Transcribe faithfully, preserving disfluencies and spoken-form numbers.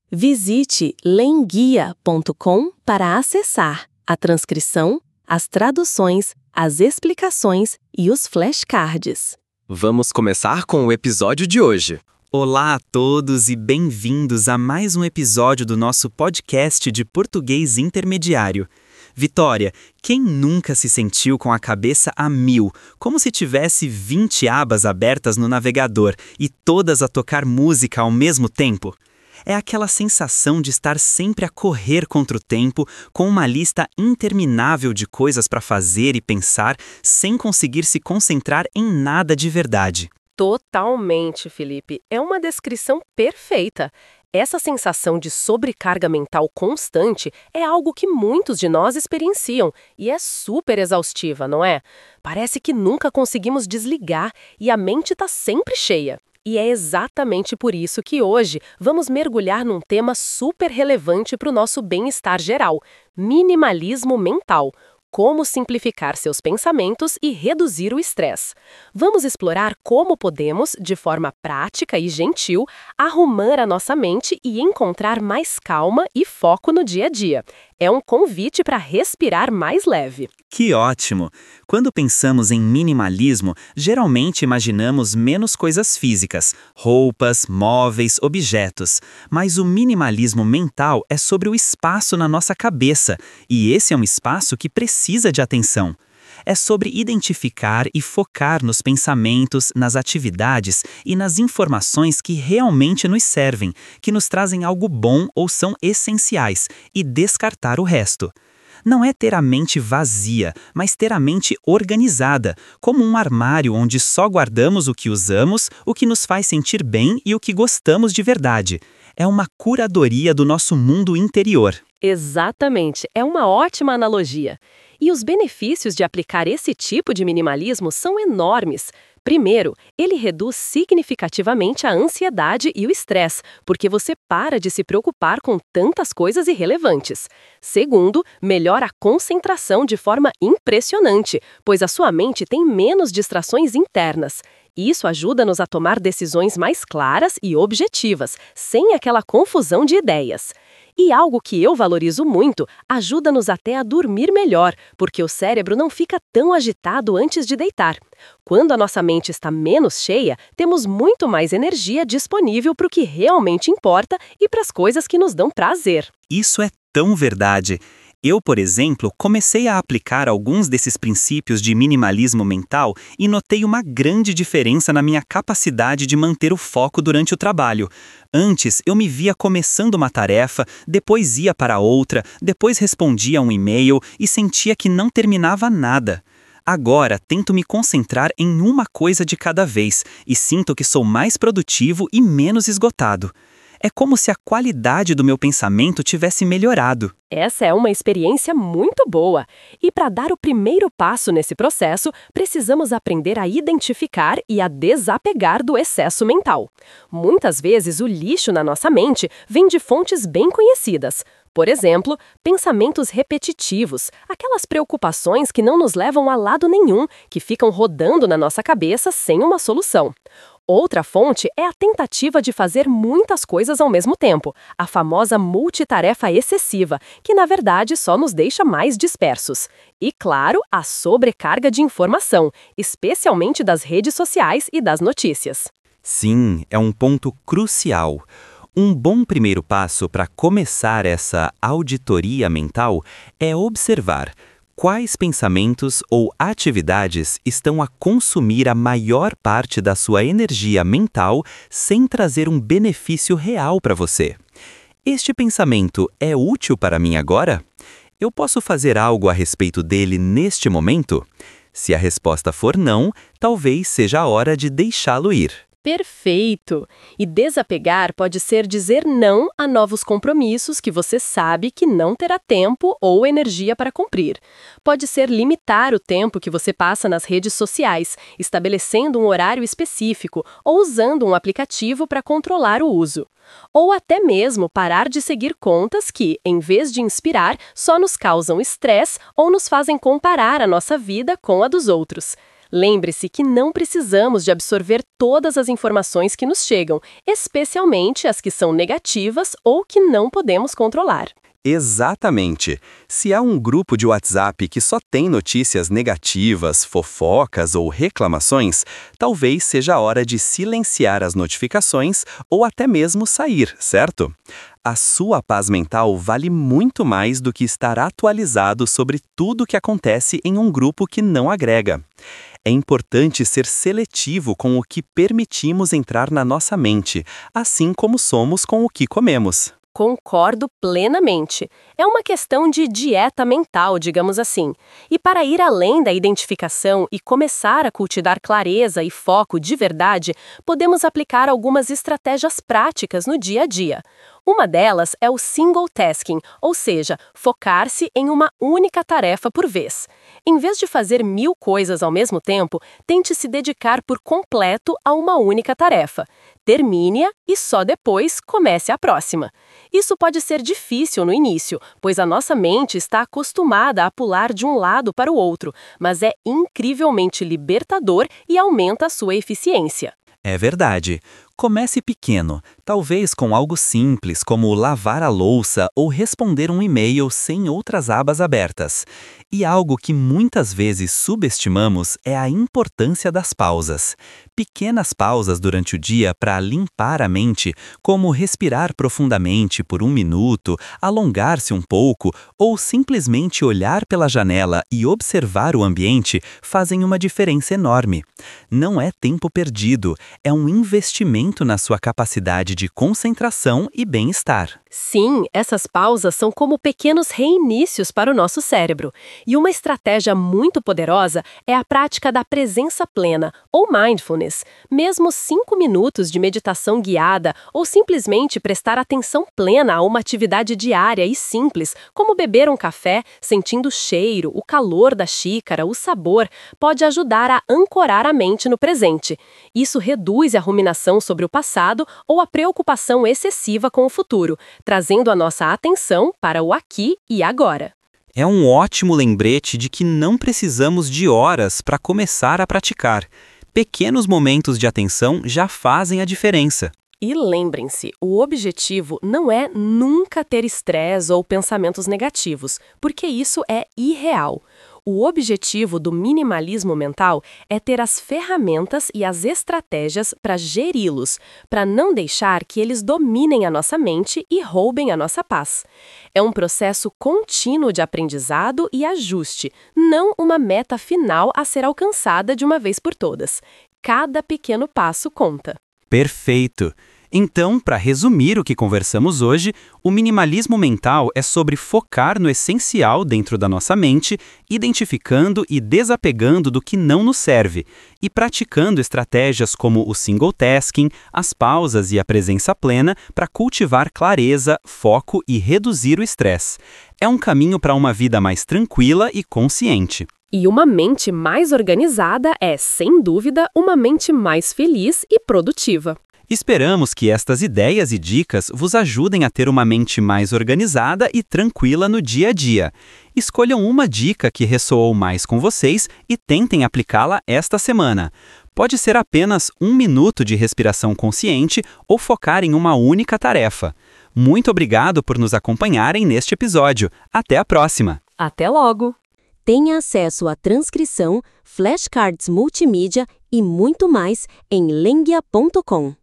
Visite lenguia ponto com para acessar a transcrição, as traduções, as explicações e os flashcards. Vamos começar com o episódio de hoje. Olá a todos e bem-vindos a mais um episódio do nosso podcast de português intermediário. Vitória, quem nunca se sentiu com a cabeça a mil, como se tivesse vinte abas abertas no navegador e todas a tocar música ao mesmo tempo? É aquela sensação de estar sempre a correr contra o tempo, com uma lista interminável de coisas para fazer e pensar, sem conseguir se concentrar em nada de verdade. Totalmente, Felipe. É uma descrição perfeita. Essa sensação de sobrecarga mental constante é algo que muitos de nós experienciam e é super exaustiva, não é? Parece que nunca conseguimos desligar e a mente está sempre cheia. E é exatamente por isso que hoje vamos mergulhar num tema super relevante para o nosso bem-estar geral: minimalismo mental. Como simplificar seus pensamentos e reduzir o estresse. Vamos explorar como podemos, de forma prática e gentil, arrumar a nossa mente e encontrar mais calma e foco no dia a dia. É um convite para respirar mais leve. Que ótimo! Quando pensamos em minimalismo, geralmente imaginamos menos coisas físicas, roupas, móveis, objetos. Mas o minimalismo mental é sobre o espaço na nossa cabeça, e esse é um espaço que precisa de atenção. É sobre identificar e focar nos pensamentos, nas atividades e nas informações que realmente nos servem, que nos trazem algo bom ou são essenciais, e descartar o resto. Não é ter a mente vazia, mas ter a mente organizada, como um armário onde só guardamos o que usamos, o que nos faz sentir bem e o que gostamos de verdade. É uma curadoria do nosso mundo interior. Exatamente, é uma ótima analogia. E os benefícios de aplicar esse tipo de minimalismo são enormes. Primeiro, ele reduz significativamente a ansiedade e o estresse, porque você para de se preocupar com tantas coisas irrelevantes. Segundo, melhora a concentração de forma impressionante, pois a sua mente tem menos distrações internas. Isso ajuda-nos a tomar decisões mais claras e objetivas, sem aquela confusão de ideias. E algo que eu valorizo muito, ajuda-nos até a dormir melhor, porque o cérebro não fica tão agitado antes de deitar. Quando a nossa mente está menos cheia, temos muito mais energia disponível para o que realmente importa e para as coisas que nos dão prazer. Isso é tão verdade! Eu, por exemplo, comecei a aplicar alguns desses princípios de minimalismo mental e notei uma grande diferença na minha capacidade de manter o foco durante o trabalho. Antes, eu me via começando uma tarefa, depois ia para outra, depois respondia a um e-mail e sentia que não terminava nada. Agora, tento me concentrar em uma coisa de cada vez e sinto que sou mais produtivo e menos esgotado. É como se a qualidade do meu pensamento tivesse melhorado. Essa é uma experiência muito boa. E para dar o primeiro passo nesse processo, precisamos aprender a identificar e a desapegar do excesso mental. Muitas vezes o lixo na nossa mente vem de fontes bem conhecidas. Por exemplo, pensamentos repetitivos, aquelas preocupações que não nos levam a lado nenhum, que ficam rodando na nossa cabeça sem uma solução. Outra fonte é a tentativa de fazer muitas coisas ao mesmo tempo, a famosa multitarefa excessiva, que na verdade só nos deixa mais dispersos. E claro, a sobrecarga de informação, especialmente das redes sociais e das notícias. Sim, é um ponto crucial. Um bom primeiro passo para começar essa auditoria mental é observar quais pensamentos ou atividades estão a consumir a maior parte da sua energia mental sem trazer um benefício real para você. Este pensamento é útil para mim agora? Eu posso fazer algo a respeito dele neste momento? Se a resposta for não, talvez seja a hora de deixá-lo ir. Perfeito! E desapegar pode ser dizer não a novos compromissos que você sabe que não terá tempo ou energia para cumprir. Pode ser limitar o tempo que você passa nas redes sociais, estabelecendo um horário específico ou usando um aplicativo para controlar o uso. Ou até mesmo parar de seguir contas que, em vez de inspirar, só nos causam estresse ou nos fazem comparar a nossa vida com a dos outros. Lembre-se que não precisamos de absorver todas as informações que nos chegam, especialmente as que são negativas ou que não podemos controlar. Exatamente. Se há um grupo de WhatsApp que só tem notícias negativas, fofocas ou reclamações, talvez seja a hora de silenciar as notificações ou até mesmo sair, certo? A sua paz mental vale muito mais do que estar atualizado sobre tudo o que acontece em um grupo que não agrega. É importante ser seletivo com o que permitimos entrar na nossa mente, assim como somos com o que comemos. Concordo plenamente. É uma questão de dieta mental, digamos assim. E para ir além da identificação e começar a cultivar clareza e foco de verdade, podemos aplicar algumas estratégias práticas no dia a dia. Uma delas é o single tasking, ou seja, focar-se em uma única tarefa por vez. Em vez de fazer mil coisas ao mesmo tempo, tente se dedicar por completo a uma única tarefa. Termine-a e só depois comece a próxima. Isso pode ser difícil no início, pois a nossa mente está acostumada a pular de um lado para o outro, mas é incrivelmente libertador e aumenta a sua eficiência. É verdade. Comece pequeno, talvez com algo simples como lavar a louça ou responder um e-mail sem outras abas abertas. E algo que muitas vezes subestimamos é a importância das pausas. Pequenas pausas durante o dia para limpar a mente, como respirar profundamente por um minuto, alongar-se um pouco ou simplesmente olhar pela janela e observar o ambiente, fazem uma diferença enorme. Não é tempo perdido, é um investimento na sua capacidade de concentração e bem-estar. Sim, essas pausas são como pequenos reinícios para o nosso cérebro. E uma estratégia muito poderosa é a prática da presença plena, ou mindfulness. Mesmo cinco minutos de meditação guiada ou simplesmente prestar atenção plena a uma atividade diária e simples, como beber um café, sentindo o cheiro, o calor da xícara, o sabor, pode ajudar a ancorar a mente no presente. Isso reduz a ruminação sobre o passado ou a preocupação excessiva com o futuro, trazendo a nossa atenção para o aqui e agora. É um ótimo lembrete de que não precisamos de horas para começar a praticar. Pequenos momentos de atenção já fazem a diferença. E lembrem-se, o objetivo não é nunca ter estresse ou pensamentos negativos, porque isso é irreal. O objetivo do minimalismo mental é ter as ferramentas e as estratégias para geri-los, para não deixar que eles dominem a nossa mente e roubem a nossa paz. É um processo contínuo de aprendizado e ajuste, não uma meta final a ser alcançada de uma vez por todas. Cada pequeno passo conta. Perfeito! Então, para resumir o que conversamos hoje, o minimalismo mental é sobre focar no essencial dentro da nossa mente, identificando e desapegando do que não nos serve, e praticando estratégias como o single tasking, as pausas e a presença plena para cultivar clareza, foco e reduzir o estresse. É um caminho para uma vida mais tranquila e consciente. E uma mente mais organizada é, sem dúvida, uma mente mais feliz e produtiva. Esperamos que estas ideias e dicas vos ajudem a ter uma mente mais organizada e tranquila no dia a dia. Escolham uma dica que ressoou mais com vocês e tentem aplicá-la esta semana. Pode ser apenas um minuto de respiração consciente ou focar em uma única tarefa. Muito obrigado por nos acompanharem neste episódio. Até a próxima! Até logo! Tenha acesso à transcrição, flashcards multimídia e muito mais em lenguia ponto com.